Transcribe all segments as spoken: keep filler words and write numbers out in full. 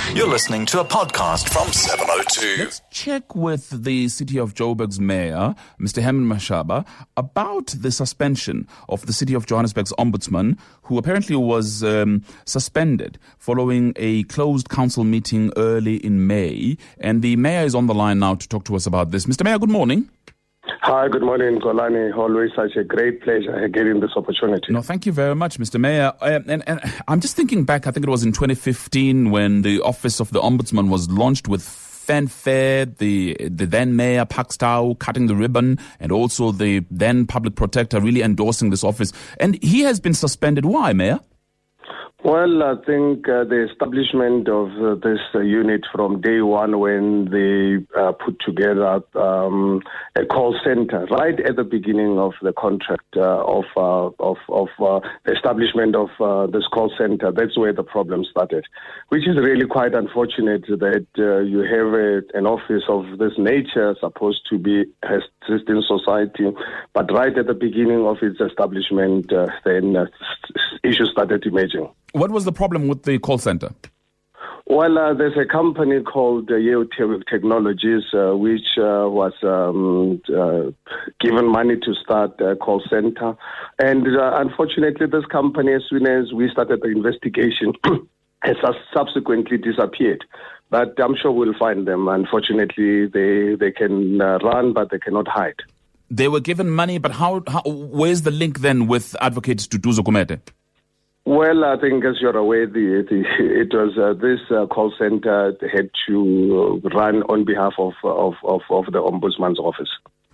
You're listening to a podcast from seven oh two. Let's check with the City of Joburg's Mayor, Mister Herman Mashaba, about the suspension of the City of Johannesburg's Ombudsman, who apparently was um, suspended following a closed council meeting early in May. And the Mayor is on the line now to talk to us about this. Mister Mayor, good morning. Hi, good morning, Golani. Always such a great pleasure getting this opportunity. No, thank you very much, Mister Mayor. Uh, and, and I'm just thinking back, I think it was in twenty fifteen when the Office of the Ombudsman was launched with fanfare, the the then Mayor Pakstow cutting the ribbon, and also the then Public Protector really endorsing this office. And he has been suspended. Why, Mayor? Well, I think uh, the establishment of uh, this uh, unit from day one when they uh, put together um, a call center right at the beginning of the contract uh, of uh, of, of uh, the establishment of uh, this call center, that's where the problem started, which is really quite unfortunate that uh, you have a, an office of this nature supposed to be assisting society, but right at the beginning of its establishment, uh, then uh, issues started emerging. What was the problem with the call center? Well, uh, there's a company called uh, Yeo Technologies, uh, which uh, was um, uh, given money to start a call center. And uh, unfortunately, this company, as soon as we started the investigation, has subsequently disappeared. But I'm sure we'll find them. Unfortunately, they, they can uh, run, but they cannot hide. They were given money, but how? how where's the link then with Advocate Duduzo Gumede? Well, I think as you're aware, the, the, it was uh, this uh, call center had to run on behalf of, of, of, of the Ombudsman's office.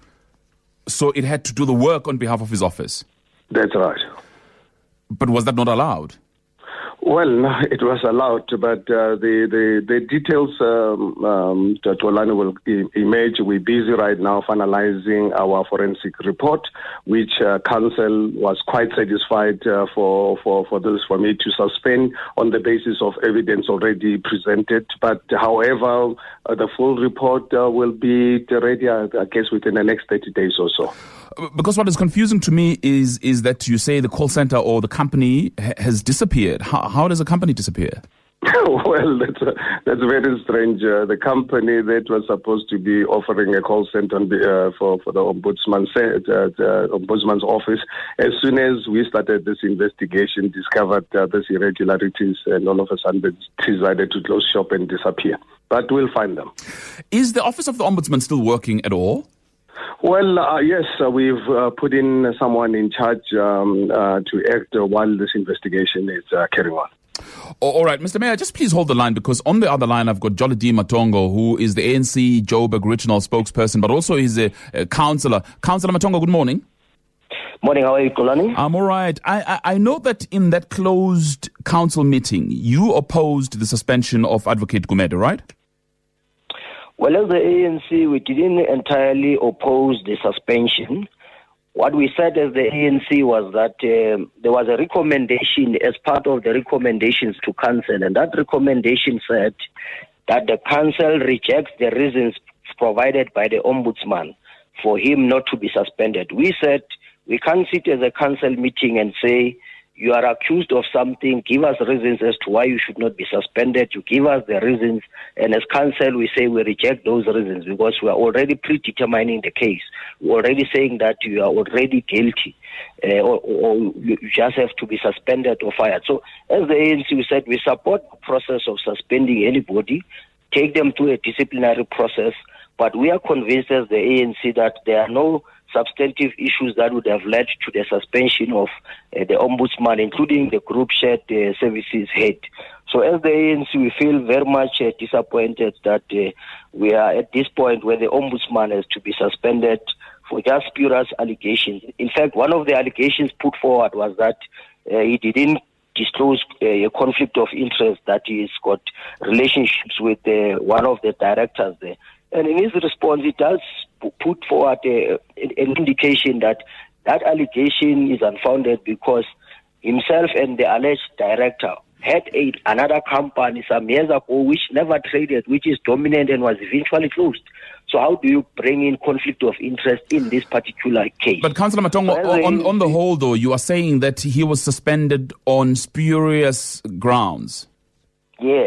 So it had to do the work on behalf of his office? That's right. But was that not allowed? Well, no, it was allowed, but uh, the, the the details um, um, that Olani will e- emerge. We're busy right now finalizing our forensic report, which uh, council was quite satisfied uh, for, for, for this for me to suspend on the basis of evidence already presented. But however, uh, the full report uh, will be ready, I guess, within the next thirty days or so. Because what is confusing to me is is that you say the call center or the company ha- has disappeared. How, how does a company disappear? Well, that's uh, that's very strange. Uh, the company that was supposed to be offering a call center on the, uh, for for the ombudsman, uh, the ombudsman's office, as soon as we started this investigation, discovered uh, these irregularities, and all of a sudden they decided to close shop and disappear. But we'll find them. Is the office of the ombudsman still working at all? Well, uh, yes, uh, we've uh, put in someone in charge um, uh, to act uh, while this investigation is uh, carrying on. All right, Mister Mayor, just please hold the line, because on the other line I've got Jolly Matongo, who is the A N C Joburg regional spokesperson, but also he's a, a councillor. Councillor Matongo, good morning. Morning, how are you, Kulani? I'm all right. I, I, I know that in that closed council meeting, you opposed the suspension of Advocate Gumede, right? Well, as the A N C, we didn't entirely oppose the suspension. What we said as the A N C was that uh, there was a recommendation as part of the recommendations to council, and that recommendation said that the council rejects the reasons provided by the ombudsman for him not to be suspended. We said we can't sit as a council meeting and say, you are accused of something, give us reasons as to why you should not be suspended. You give us the reasons, and as council we say we reject those reasons because we are already predetermining the case. We're already saying that you are already guilty, uh, or, or you just have to be suspended or fired. So as the A N C, we said we support the process of suspending anybody, take them to a disciplinary process, but we are convinced as the A N C that there are no substantive issues that would have led to the suspension of uh, the ombudsman, including the group shared uh, services head. So as the A N C, we feel very much uh, disappointed that uh, we are at this point where the ombudsman has to be suspended for just spurious allegations. In fact, one of the allegations put forward was that uh, he didn't disclose uh, a conflict of interest, that he's got relationships with uh, one of the directors there. And in his response, he does put forward a, an indication that that allegation is unfounded because himself and the alleged director had a, another company some years ago which never traded, which is dominant and was eventually closed. So how do you bring in conflict of interest in this particular case? But Councillor Matongo, so on, on the whole, though, you are saying that he was suspended on spurious grounds. Yes.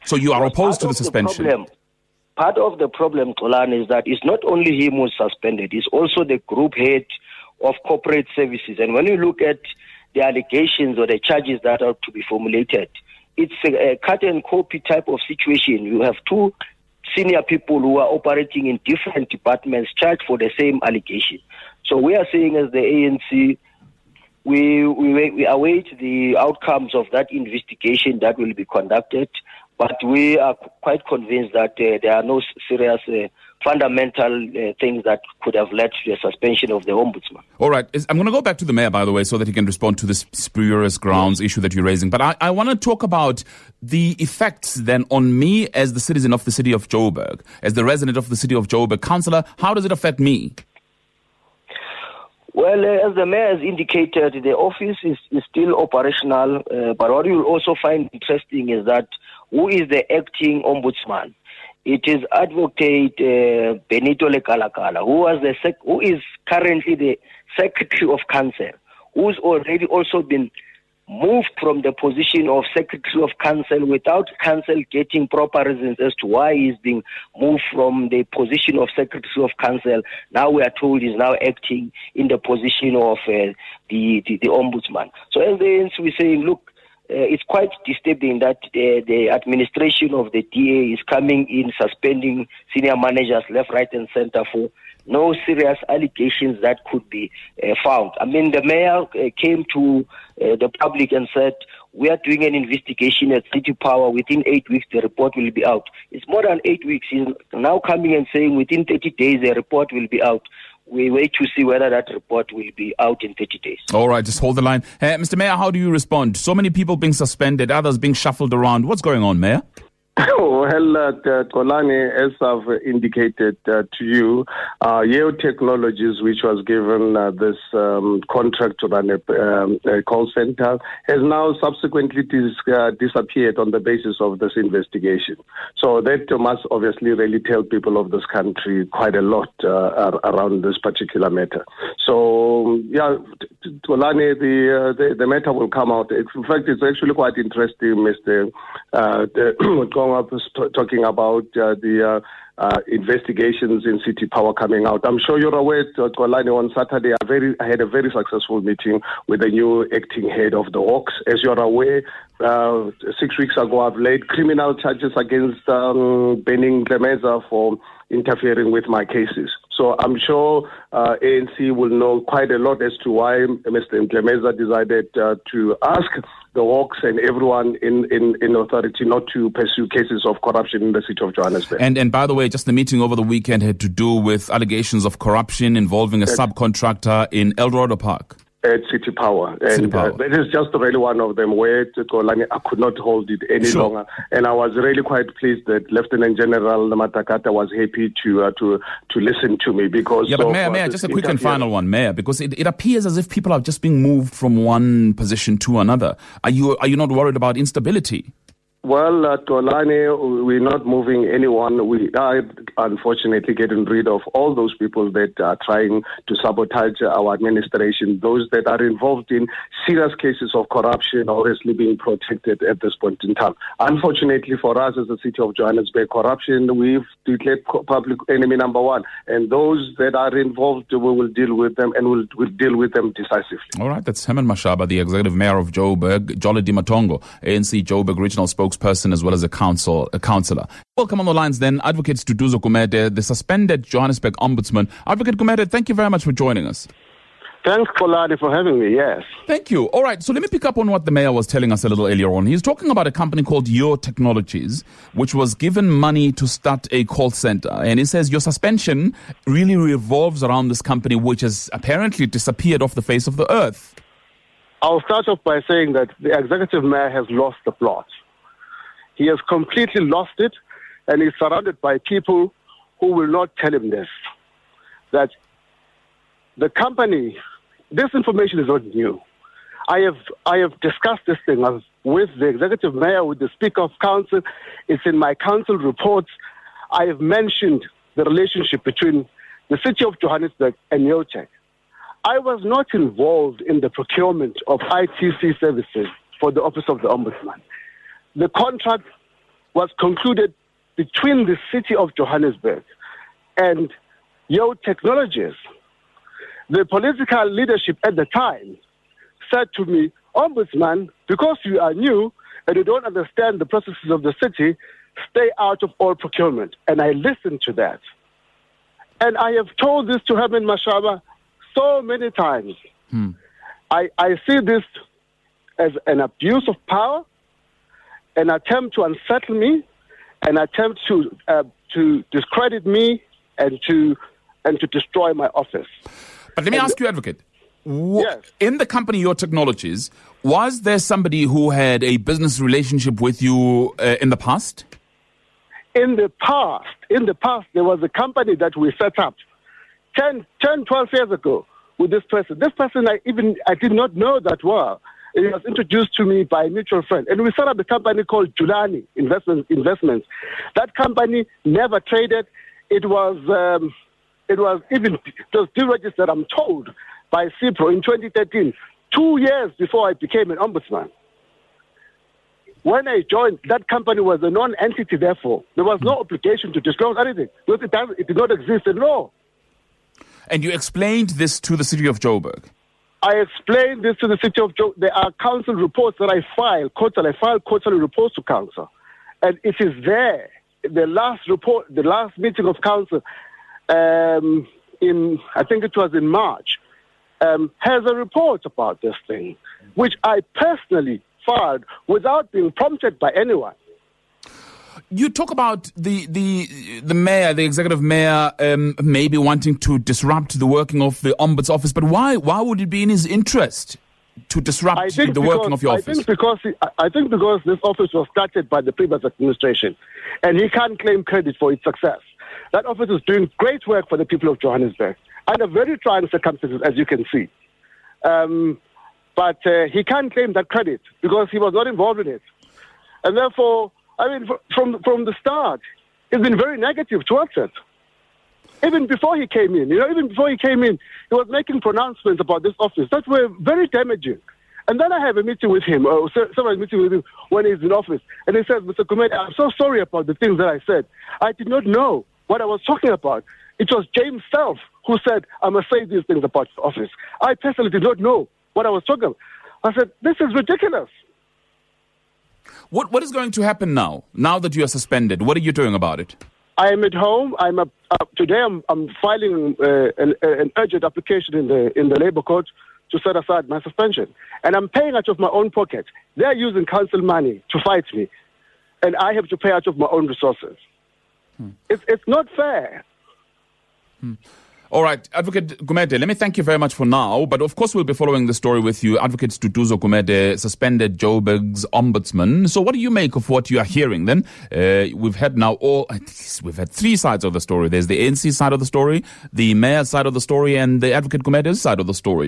So you are opposed to the suspension? The problem, part of the problem, Xolani, is that it's not only him who's suspended, it's also the group head of corporate services. And when you look at the allegations or the charges that are to be formulated, it's a, a cut and copy type of situation. You have two senior people who are operating in different departments charged for the same allegation. So we are saying as the A N C, we, we, we await the outcomes of that investigation that will be conducted, but we are quite convinced that uh, there are no serious uh, fundamental uh, things that could have led to the suspension of the ombudsman. All right. I'm going to go back to the mayor, by the way, so that he can respond to this spurious grounds issue that you're raising. But I, I want to talk about the effects then on me as the citizen of the city of Joburg, as the resident of the city of Joburg. Councillor, how does it affect me? Well, uh, as the mayor has indicated, the office is, is still operational, uh, but what you'll also find interesting is that who is the acting ombudsman? It is Advocate uh, Benito Lekalakala, who was the sec- who is currently the Secretary of Council, who's already also been moved from the position of Secretary of Council without Council getting proper reasons as to why he's being moved from the position of Secretary of Council. Now we are told he's now acting in the position of uh, the, the the Ombudsman. So as the A N C, we're saying, look, Uh, it's quite disturbing that uh, the administration of the D A is coming in, suspending senior managers left, right, and center for no serious allegations that could be uh, found. I mean, the mayor uh, came to uh, the public and said, we are doing an investigation at City Power. Within eight weeks, the report will be out. It's more than eight weeks. He's now coming and saying within thirty days, the report will be out. We wait to see whether that report will be out in thirty days. All right, just hold the line. Uh, Mister Mayor, how do you respond? So many people being suspended, others being shuffled around. What's going on, Mayor? Well, uh, Xolani, as I've indicated uh, to you, uh, Yeo Technologies, which was given uh, this um, contract to run a, um, a call center, has now subsequently dis- uh, disappeared on the basis of this investigation. So that must obviously really tell people of this country quite a lot uh, around this particular matter. So, yeah, Xolani, the, uh, the the matter will come out. In fact, it's actually quite interesting, Mister Uh, the up talking about uh, the uh, uh, investigations in City Power coming out. I'm sure you're aware, Xolani, on Saturday I, very, I had a very successful meeting with the new acting head of the Hawks. As you're aware, uh, six weeks ago I've laid criminal charges against um, Benning Glemeza for interfering with my cases. So I'm sure uh, A N C will know quite a lot as to why Mister Glemeza decided uh, to ask the Hawks and everyone in, in, in authority not to pursue cases of corruption in the city of Johannesburg. And and by the way, just the meeting over the weekend had to do with allegations of corruption involving a At, subcontractor in Eldorado Park. At City Power. And City Power. Uh, that is just really one of them where Xolani, I could not hold it any sure. longer. And I was really quite pleased that Lieutenant General Matakata was happy to uh, to to listen to me because... Yeah, but Mayor, Mayor just a quick and final one, Mayor, because it, it appears as if people are just being moved from one position to another. Are you are you not worried about instability? Well, uh, Xolani, we're not moving anyone. We are unfortunately getting rid of all those people that are trying to sabotage our administration. Those that are involved in serious cases of corruption are obviously being protected at this point in time. Unfortunately for us as the city of Johannesburg, corruption, we've declared public enemy number one. And those that are involved, we will deal with them and we'll, we'll deal with them decisively. All right, that's Herman Mashaba, the Executive Mayor of Joburg, Jolly Dimatongo, A N C Joburg Regional Spokesperson. Person as well as a council, a councillor. Welcome on the lines then, Advocate Duduzo Gumede, the suspended Johannesburg Ombudsman. Advocate Gumede, thank you very much for joining us. Thanks, Xolani, for having me, yes. Thank you. All right, so let me pick up on what the mayor was telling us a little earlier on. He's talking about a company called Yeo Technologies, which was given money to start a call center. And he says your suspension really revolves around this company, which has apparently disappeared off the face of the earth. I'll start off by saying that the executive mayor has lost the plot. He has completely lost it, and he's surrounded by people who will not tell him this. That the company, this information is not new. I have I have discussed this thing with the executive mayor, with the Speaker of Council. It's in my council reports. I have mentioned the relationship between the city of Johannesburg and Yeo Tech. I was not involved in the procurement of I T C services for the Office of the Ombudsman. The contract was concluded between the city of Johannesburg and Yo Technologies. The political leadership at the time said to me, Ombudsman, because you are new and you don't understand the processes of the city, stay out of all procurement. And I listened to that. And I have told this to Herman Mashaba so many times. Hmm. I, I see this as an abuse of power, an attempt to unsettle me, an attempt to uh, to discredit me and to and to destroy my office. But let me and, ask you, Advocate. W- yes. In the company Your Technologies, was there somebody who had a business relationship with you uh, in the past? In the past, in the past, there was a company that we set up ten, ten, twelve years ago with this person. This person, I even I did not know that well. It was introduced to me by a mutual friend. And we set up a company called Julani Investments. Investments. That company never traded. It was um, it was even it was deregistered, I'm told, by CIPRO in twenty thirteen, two years before I became an ombudsman. When I joined, that company was a non-entity, therefore. There was no obligation to disclose anything because it, does, it did not exist in law. And you explained this to the city of Joburg? I explained this to the city of Joburg. There are council reports that I file, quarterly. I file quarterly reports to council. And it is there. The last report, the last meeting of council, um, in I think it was in March, um, has a report about this thing, which I personally filed without being prompted by anyone. You talk about the the the mayor, the executive mayor, um, maybe wanting to disrupt the working of the Ombuds office, but why why would it be in his interest to disrupt the because, working of your I office? Think because he, I think because this office was started by the previous administration, and he can't claim credit for its success. That office is doing great work for the people of Johannesburg under very trying circumstances, as you can see. Um, but uh, he can't claim that credit because he was not involved in it, and therefore, I mean, from from the start, he's been very negative towards it. Even before he came in, you know, even before he came in, he was making pronouncements about this office that were very damaging. And then I have a meeting with him, or several meeting with him when he's in office, and he says, Mister Gumede, I'm so sorry about the things that I said. I did not know what I was talking about. It was James Self who said, I must say these things about the office. I personally did not know what I was talking about. I said, this is ridiculous. What What is going to happen now, now that you are suspended? What are you doing about it? I am at home. I'm a, uh, today. I'm, I'm filing uh, an, an urgent application in the in the Labour Court to set aside my suspension, and I'm paying out of my own pocket. They're using council money to fight me, and I have to pay out of my own resources. Hmm. It's it's not fair. Hmm. All right, Advocate Gumede, let me thank you very much for now. But of course, we'll be following the story with you. Advocate Duduzo Gumede, suspended Joburg's ombudsman. So what do you make of what you are hearing then? Uh, we've had now all, we've had three sides of the story. There's the A N C side of the story, the mayor's side of the story, and the Advocate Gumede's side of the story.